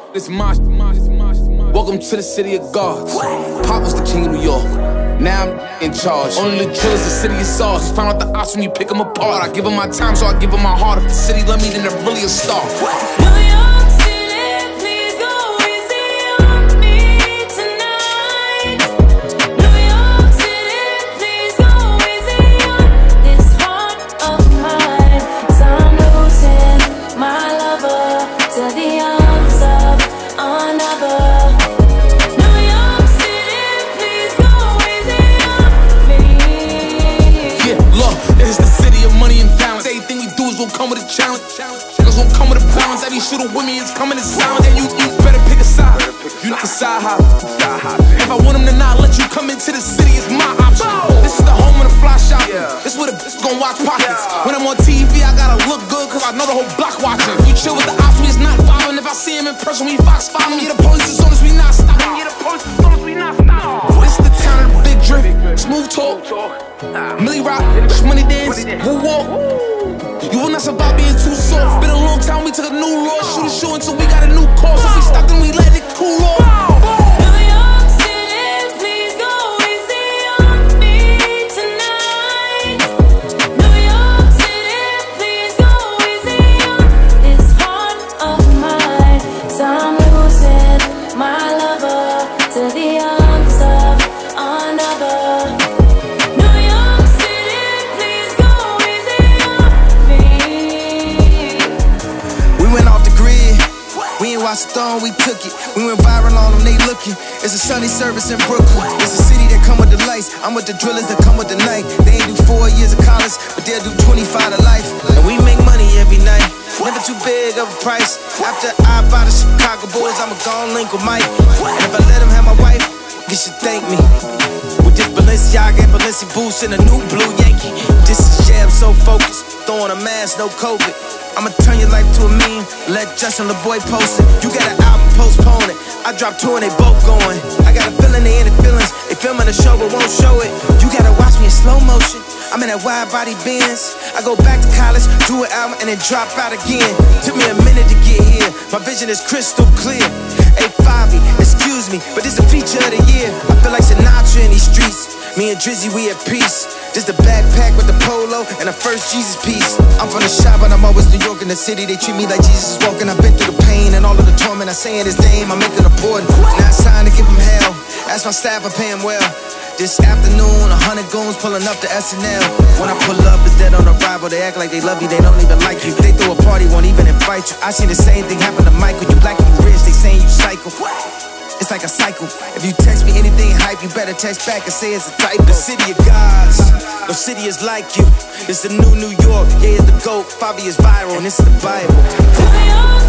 This mosh. Welcome to the city of gods. Pop was the king of New York. Now I'm in charge. Only the drill is the city of sauce. Find out the ops when you pick them apart. I give them my time, so I give them my heart. If the city love me, then they're really a star. Come with a challenge. Niggas won't come with a balance. Every shooter with me is coming in silence. And you better pick a side. You not a side hop. If I want them to not let you come into the city, it's my option. This is the home of the fly shop. This where the bitch gon' watch pockets. When I'm on TV, I gotta look good, cause I know the whole block watching. You chill with the ops, we is not following. If I see him in person, we Fox 5 him. Yeah, the police as soon as we not stopping. This is the town of the big drip. Smooth talk. Millie Rock. Money dance. Woo walk. You will not survive being too soft. Been a long time, we took a new road. Shoot a shoe until we got a new course. If we stop, then we let it cool off. Stone, we took it. We went viral on them, they looking. It's a Sunday service in Brooklyn. It's a city that come with the lights. I'm with the drillers that come with the night. They ain't do 4 years of college, but they'll do 25 to life. And we make money every night. Never too big of a price. After I buy the Chicago Bulls, I'ma go and link with Mike. And if I let him have my wife, you should thank me. With this Balenciaga and Balenci boots and a new blue Yankee. This is jam so focused. Throwing a mask, no COVID. I'ma turn your life to a meme. Let Justin LeBoy post it. You got an album, postpone it. I dropped 2 and they both going. I got a feeling they in the feelings. They filming the show but won't show it. You gotta watch me in slow motion. I'm in that wide body Benz. I go back to college, do an album and then drop out again. Took me a minute to get here. My vision is crystal clear. Hey Fabi, excuse me, but this a feature of the year. I feel like Sinatra in these streets. Me and Drizzy, we at peace. Just a backpack with the polo and a first Jesus piece. I'm from the shop, but I'm always New York in the city. They treat me like Jesus is walking. I've been through the pain and all of the torment. I saying his name, I'm making a point. Now it's time to give him hell. Ask my staff, I pay him well. This afternoon, 100 goons pulling up to SNL. When I pull up, it's dead on arrival. They act like they love you, they don't even like you. They throw a party, won't even invite you. I seen the same thing happen to Michael. You black and you rich, they saying you psycho. It's like a cycle. If you text me anything hype, you better text back and say it's a typo. The city of gods, no city is like you. It's the new New York, yeah, it's the GOAT. Fabi is viral, and this is the Bible.